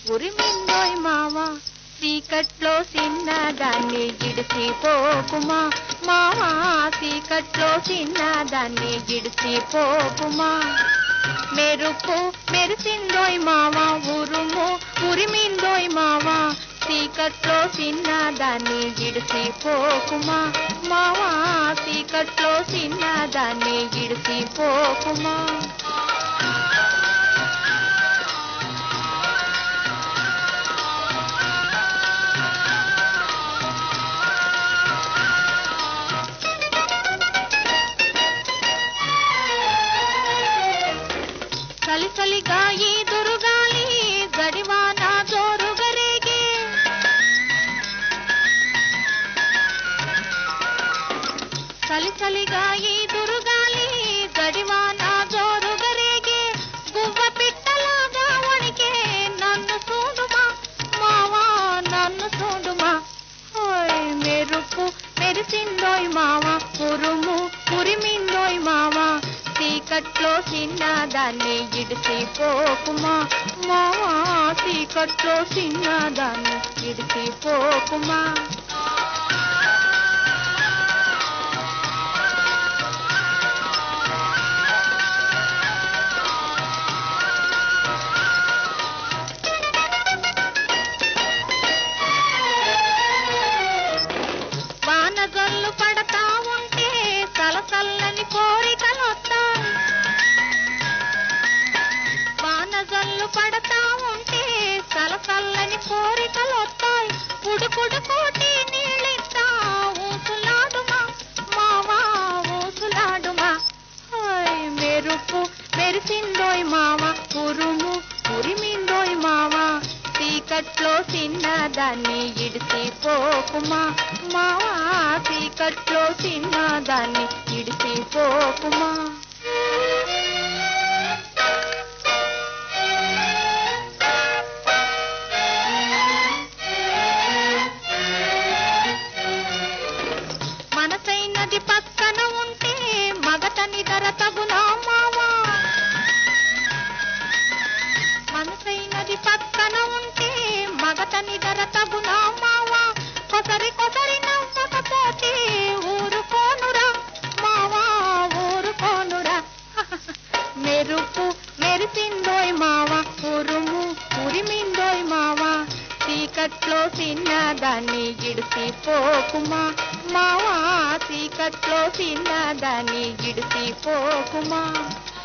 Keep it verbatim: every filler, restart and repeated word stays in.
ఉరిమిందోయ్ మావా చీకట్లో చిన్నదాన్ని గిడిసిపోకుమా మావా చీకట్లో చిన్నదాన్ని గిడిసిపోకుమా మెరుపు మెరిసిందోయ్ మావా ఉరుము ఉరిమిందోయ్ మావా చీకట్లో చిన్నదాన్ని గిడిసిపోకుమా మావా చీకట్లో చిన్నదాన్ని గిడిసిపోకుమా చలి చలిగా ఈ దురుగాలి గడివాన జోరుగరేగే చలి చలిగా ఈ దురుగాలి గడివాన జోరుగరేగే గువ్వ పిట్టలాగా వణికే నన్ను చూడుమా మావా నన్ను చూడుమా ఓయ్ మెరుపు మెరిసిందోయ్ మావా ఉరుము ఉరిమిందోయ్ మావా చీకట్లో చిన్నదాన్ని గిడిసిపోకుమా మావా చీకట్లో చిన్నదాన్ని గిడిసిపోకుమా వానగల్లు పడతా ఉంటే చలచల్లని కోరికలొస్తాయి వానగల్లు పడతా ఉంటే చలచల్లని కోరికలొస్తాయి ఉడుకుడు కోటి నీళ్ళిస్తా ఊసులాడుమా మావా ఊసులాడుమా ఓయ్ మెరుపు మెరిసిందోయ్ మావా ఉరుము ఉరిమిందోయ్ మావా చీకట్లో చిన్నదాన్ని ఇడిసిపోకుమా మావా చీకట్లో చిన్నదాన్ని ఇడిసిపోకుమా మనసైనది పక్కన ఉంటే మగతని ధర తగునా మావా మనసైనది పక్కన ఉంటే మగతని ధర తగునా మావా కొసరి కొసరి నవ్వకపోతే ఊరుకోనురా మావా ఊరుకోనురా మెరుపు మెరిసిందోయ్ మావా ఉరుము ఉరిమిందోయ్ మావా చీకట్లో చిన్నదాన్ని గిడిసిపోకుమా మావా చీకట్లో చిన్నదాన్ని గిడిసిపోకుమా